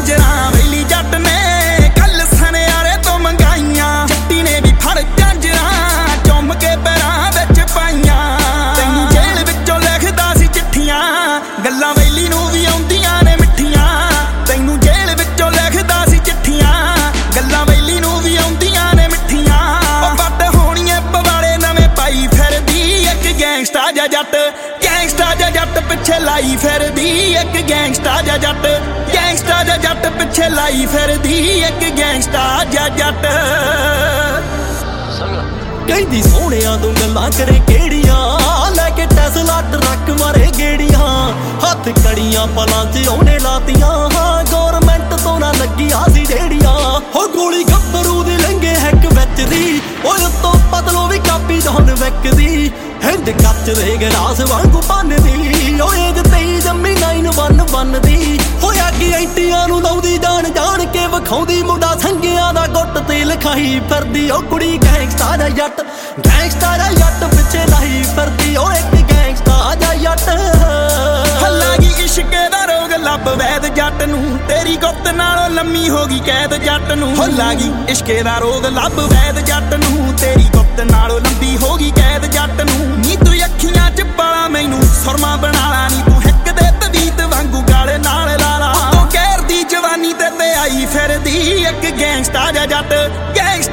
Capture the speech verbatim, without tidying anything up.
झांजरा वेली जट ने कल सनियारे तो मंगाइयां जट्टी ने भी फड़ झांजरा चुम के पैरां विच पाइयां तैनूं जेल विचों लिखदा सी चिट्ठियां गल्लां वेली नूं भी आउंदियां ने मिठियां तैनूं जेल विचों लिखदा सी चिट्ठियां गल्लां वेली नूं भी आउंदियां ने मिठियां वट होणीए पवाले नवें पाई फिरदी एक गैंगस्टर जा जट गैंगस्टर जा जट पिछे लाई फिरदी एक गैंगस्टर जा जट गैंगस्टर जा जट पिछे लाई फिरदी एक गैंगस्टर जा जट कहदी सोहणिया तूं गल्लां करे केड़ियां लैके टेस्ला ट्रक मारे गेड़ियां हत्थ कड़ियां पलां च ओहने लातियां गौरमेंट तो ना लगियां सी रेड़ियां हो गोली गब्बरू दी लंघे हैक विच दी ओए उत्तों पतलों भी कापी जान विकदी हिंद कच दे गरास वांगू बनदी ओए तेई जम्मी नाइन वन वन दी होया कि एंटियां नूं लाउंदी जान जान के विखाउंदी मुंडा संगियां दा गुੱਟ ते लिखाई फिरदी ओ कुड़ी गैंगस्टर जा जट गैंगस्टर जा जट पिछे लाई फिरदी ओ एक गैंगस्टर जा जट हल्लागी इश्क दा रोग लब वैद जट नूं तेरी गुप्त नालों लम्मी हो गई कैद जट नूं हल्लागी इश्क दा रोग लब वैद जट नूं तेरी गुप्त नालों लंबी हो गई कैद जट नूं नी तू अखियां च पाला मैनू सुरमा बना ला नी तू हिक दे तवीत वांगू गाले नाल ला ला तो कहर दी जवानी ते ते आई फिरदी एक गैंगस्टर जा जट